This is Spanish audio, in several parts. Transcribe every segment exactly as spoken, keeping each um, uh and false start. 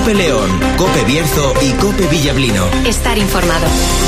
COPE León, COPE Bierzo y COPE Villablino. Estar informado.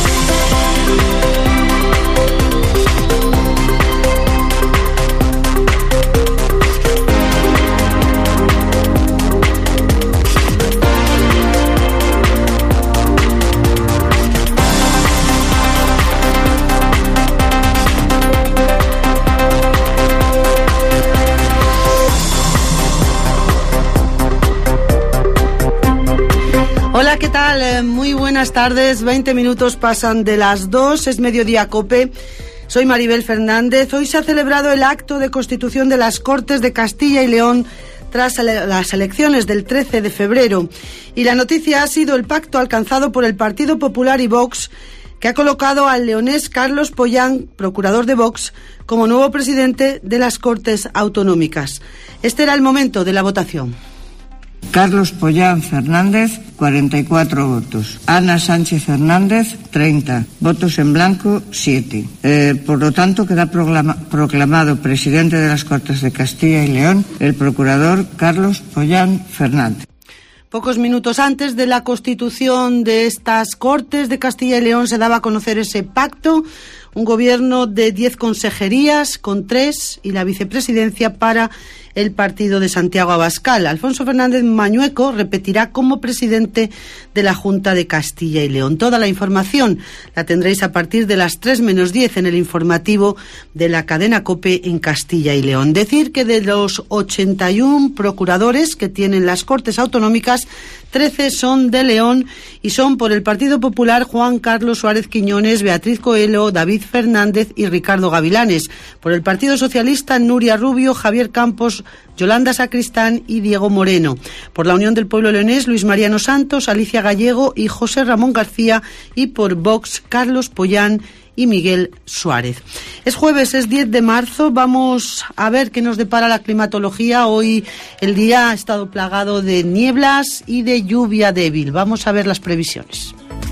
Hola, ¿qué tal? Eh, muy buenas tardes. veinte minutos pasan de las dos, es Mediodía COPE. Soy Maribel Fernández. Hoy se ha celebrado el acto de constitución de las Cortes de Castilla y León tras las elecciones del trece de febrero. Y la noticia ha sido el pacto alcanzado por el Partido Popular y Vox, que ha colocado al leonés Carlos Pollán, procurador de Vox, como nuevo presidente de las Cortes Autonómicas. Este era el momento de la votación. Carlos Pollán Fernández, cuarenta y cuatro votos. Ana Sánchez Hernández, treinta. Votos en blanco, siete. Eh, por lo tanto, queda proclama, proclamado presidente de las Cortes de Castilla y León el procurador Carlos Pollán Fernández. Pocos minutos antes de la constitución de estas Cortes de Castilla y León se daba a conocer ese pacto, un gobierno de diez consejerías con tres y la vicepresidencia para el partido de Santiago Abascal. Alfonso Fernández Mañueco repetirá como presidente de la Junta de Castilla y León. Toda la información la tendréis a partir de las tres menos diez en el informativo de la cadena COPE en Castilla y León. Decir que de los ochenta y uno procuradores que tienen las Cortes Autonómicas, trece son de León y son por el Partido Popular Juan Carlos Suárez Quiñones, Beatriz Coelho, David Fernández y Ricardo Gavilanes. Por el Partido Socialista, Nuria Rubio, Javier Campos, Yolanda Sacristán y Diego Moreno. Por la Unión del Pueblo Leonés, Luis Mariano Santos, Alicia Gallego y José Ramón García. Y por Vox, Carlos Pollán y Miguel Suárez. Es jueves, es diez de marzo. Vamos a ver qué nos depara la climatología. Hoy el día ha estado plagado de nieblas y de lluvia débil. Vamos a ver las previsiones.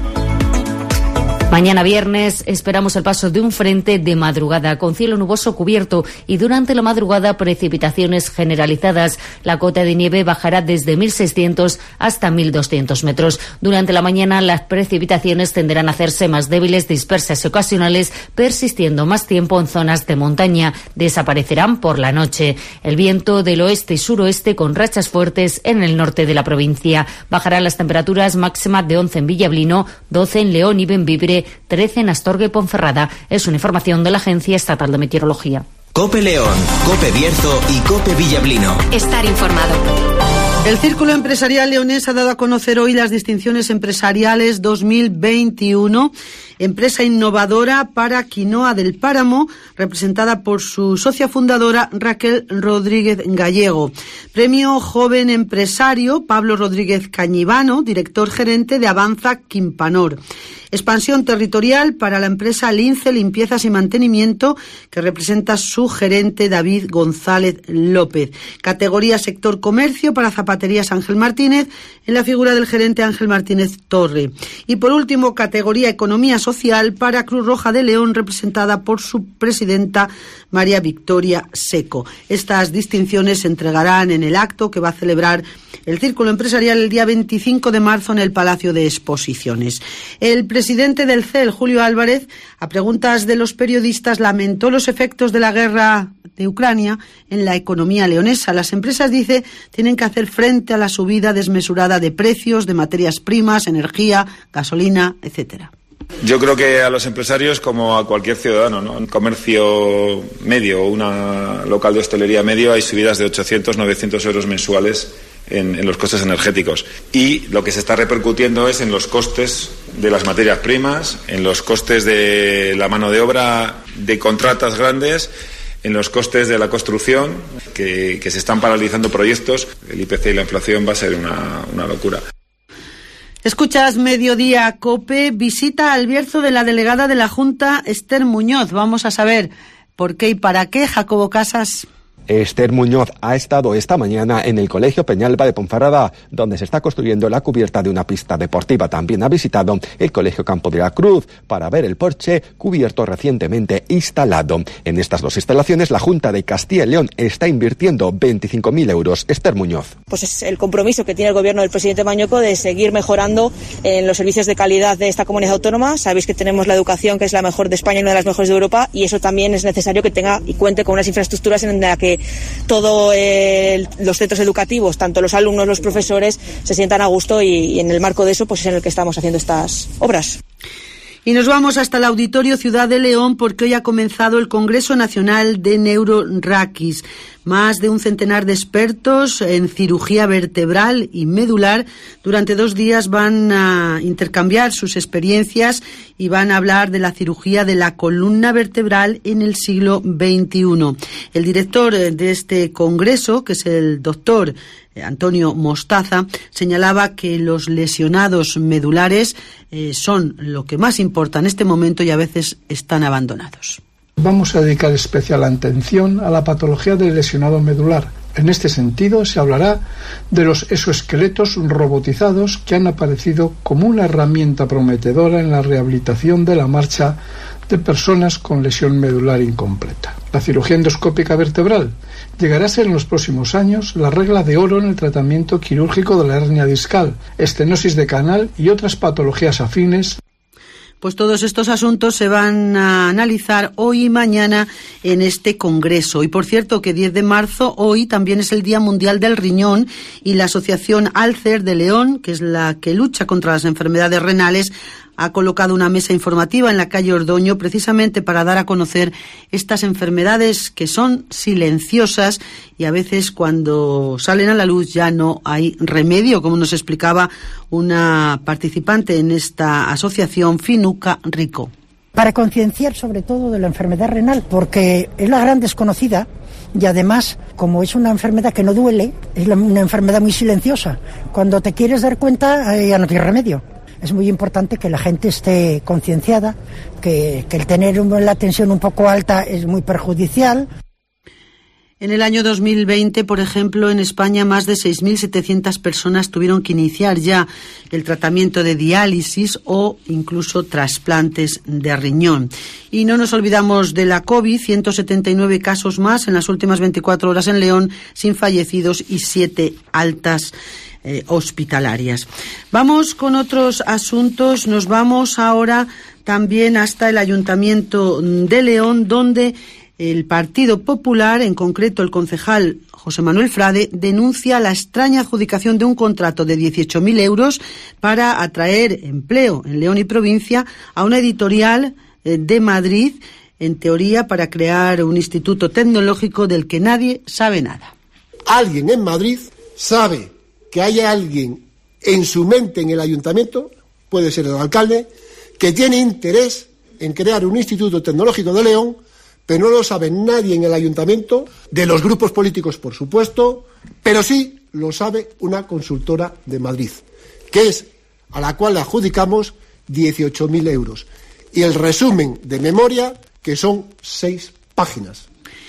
Mañana viernes esperamos el paso de un frente de madrugada con cielo nuboso cubierto y durante la madrugada precipitaciones generalizadas. La cota de nieve bajará desde mil seiscientos hasta mil doscientos metros. Durante la mañana las precipitaciones tenderán a hacerse más débiles, dispersas y ocasionales, persistiendo más tiempo en zonas de montaña. Desaparecerán por la noche. El viento del oeste y suroeste con rachas fuertes en el norte de la provincia. Bajarán las temperaturas máximas de once en Villablino, doce en León y Bembibre, trece en Astorga y Ponferrada. Es una información de la Agencia Estatal de Meteorología. COPE León, COPE Bierzo y COPE Villablino. Estar informado. El Círculo Empresarial Leonés ha dado a conocer hoy las distinciones empresariales dos mil veintiuno. Empresa innovadora para Quinoa del Páramo, representada por su socia fundadora Raquel Rodríguez Gallego. Premio Joven Empresario Pablo Rodríguez Cañivano, director gerente de Avanza Quimpanor. Expansión territorial para la empresa Lince Limpiezas y Mantenimiento, que representa su gerente David González López. Categoría Sector Comercio para Zapaterías Ángel Martínez, en la figura del gerente Ángel Martínez Torre. Y por último, categoría Economía Social para Cruz Roja de León, representada por su presidenta María Victoria Seco. Estas distinciones se entregarán en el acto que va a celebrar el Círculo Empresarial el día veinticinco de marzo en el Palacio de Exposiciones. El presidente del C E L, Julio Álvarez, a preguntas de los periodistas, lamentó los efectos de la guerra de Ucrania en la economía leonesa. Las empresas, dice, tienen que hacer frente a la subida desmesurada de precios de materias primas, energía, gasolina, etcétera. Yo creo que a los empresarios, como a cualquier ciudadano, ¿no? Un comercio medio o una local de hostelería medio, hay subidas de ochocientos, novecientos euros mensuales en, en los costes energéticos. Y lo que se está repercutiendo es en los costes de las materias primas, en los costes de la mano de obra de contratas grandes, en los costes de la construcción, que, que se están paralizando proyectos. El I P C y la inflación va a ser una, una locura. Escuchas Mediodía COPE. Visita al Bierzo de la delegada de la Junta, Esther Muñoz. Vamos a saber por qué y para qué. Jacobo Casas. Esther Muñoz ha estado esta mañana en el Colegio Peñalba de Ponferrada, donde se está construyendo la cubierta de una pista deportiva. También ha visitado el Colegio Campo de la Cruz para ver el porche cubierto recientemente instalado. En estas dos instalaciones, la Junta de Castilla y León está invirtiendo veinticinco mil euros. Esther Muñoz. Pues es el compromiso que tiene el gobierno del presidente Mañueco de seguir mejorando en los servicios de calidad de esta comunidad autónoma. Sabéis que tenemos la educación que es la mejor de España y una de las mejores de Europa, y eso también es necesario que tenga y cuente con unas infraestructuras en las que todos eh, los centros educativos, tanto los alumnos, los profesores, se sientan a gusto, y, y en el marco de eso pues es en el que estamos haciendo estas obras. Y nos vamos hasta el Auditorio Ciudad de León, porque hoy ha comenzado el Congreso Nacional de Neurorraquis. Más de un centenar de expertos en cirugía vertebral y medular durante dos días van a intercambiar sus experiencias y van a hablar de la cirugía de la columna vertebral en el siglo veintiuno. El director de este congreso, que es el doctor Antonio Mostaza, señalaba que los lesionados medulares eh, son lo que más importa en este momento y a veces están abandonados. Vamos a dedicar especial atención a la patología del lesionado medular. En este sentido, se hablará de los exoesqueletos robotizados que han aparecido como una herramienta prometedora en la rehabilitación de la marcha de personas con lesión medular incompleta. La cirugía endoscópica vertebral llegará a ser en los próximos años la regla de oro en el tratamiento quirúrgico de la hernia discal, estenosis de canal y otras patologías afines. Pues todos estos asuntos se van a analizar hoy y mañana en este congreso. Y por cierto que diez de marzo, hoy también es el Día Mundial del Riñón, y la Asociación Alcer de León, que es la que lucha contra las enfermedades renales, ha colocado una mesa informativa en la calle Ordoño precisamente para dar a conocer estas enfermedades que son silenciosas y a veces cuando salen a la luz ya no hay remedio, como nos explicaba una participante en esta asociación, Finuca Rico. Para concienciar sobre todo de la enfermedad renal, porque es la gran desconocida y además, como es una enfermedad que no duele, es una enfermedad muy silenciosa. Cuando te quieres dar cuenta, ya no tiene remedio. Es muy importante que la gente esté concienciada, que, que el tener la tensión un poco alta es muy perjudicial. En el año dos mil veinte, por ejemplo, en España más de seis mil setecientas personas tuvieron que iniciar ya el tratamiento de diálisis o incluso trasplantes de riñón. Y no nos olvidamos de la COVID, ciento setenta y nueve casos más en las últimas veinticuatro horas en León, sin fallecidos y siete altas Eh, hospitalarias. Vamos con otros asuntos. Nos vamos ahora también hasta el Ayuntamiento de León, donde el Partido Popular, en concreto el concejal José Manuel Frade, denuncia la extraña adjudicación de un contrato de dieciocho mil euros para atraer empleo en León y provincia a una editorial eh, de Madrid, en teoría para crear un instituto tecnológico del que nadie sabe nada. Alguien en Madrid sabe que haya alguien en su mente en el ayuntamiento, puede ser el alcalde, que tiene interés en crear un instituto tecnológico de León, pero no lo sabe nadie en el ayuntamiento, de los grupos políticos por supuesto, pero sí lo sabe una consultora de Madrid, que es a la cual le adjudicamos dieciocho mil euros. Y el resumen de memoria, que son seis páginas.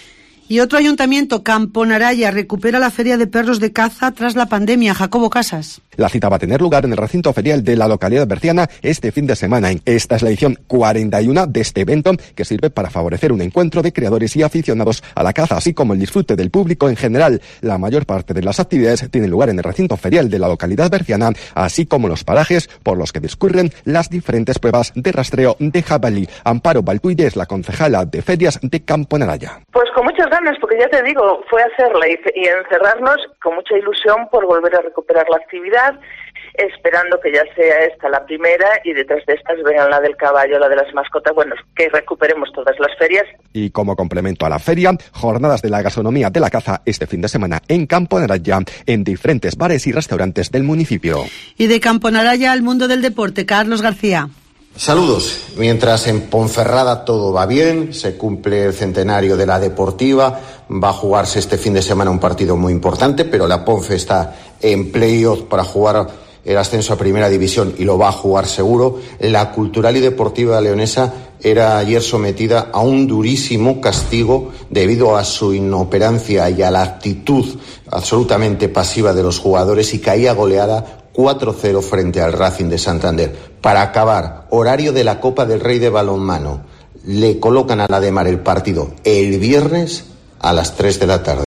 Y otro ayuntamiento, Camponaraya, recupera la feria de perros de caza tras la pandemia. Jacobo Casas. La cita va a tener lugar en el recinto ferial de la localidad berciana este fin de semana. Esta es la edición cuarenta y uno de este evento, que sirve para favorecer un encuentro de creadores y aficionados a la caza, así como el disfrute del público en general. La mayor parte de las actividades tienen lugar en el recinto ferial de la localidad berciana, así como los parajes por los que discurren las diferentes pruebas de rastreo de jabalí. Amparo Baltuide es la concejala de ferias de Camponaraya. Pues con muchas ganas, porque ya te digo, fue hacerla y, y encerrarnos con mucha ilusión por volver a recuperar la actividad, esperando que ya sea esta la primera y detrás de estas vengan la del caballo, la de las mascotas, bueno, que recuperemos todas las ferias. Y como complemento a la feria, jornadas de la gastronomía de la caza este fin de semana en Camponaraya, en diferentes bares y restaurantes del municipio. Y de Camponaraya al mundo del deporte, Carlos García. Saludos. Mientras en Ponferrada todo va bien, se cumple el centenario de la Deportiva, va a jugarse este fin de semana un partido muy importante, pero la Ponfe está en playoff para jugar el ascenso a Primera División y lo va a jugar seguro. La Cultural y Deportiva Leonesa era ayer sometida a un durísimo castigo debido a su inoperancia y a la actitud absolutamente pasiva de los jugadores, y caía goleada cuatro cero frente al Racing de Santander. Para acabar, horario de la Copa del Rey de balonmano. Le colocan a la de Mar el partido el viernes a las tres de la tarde.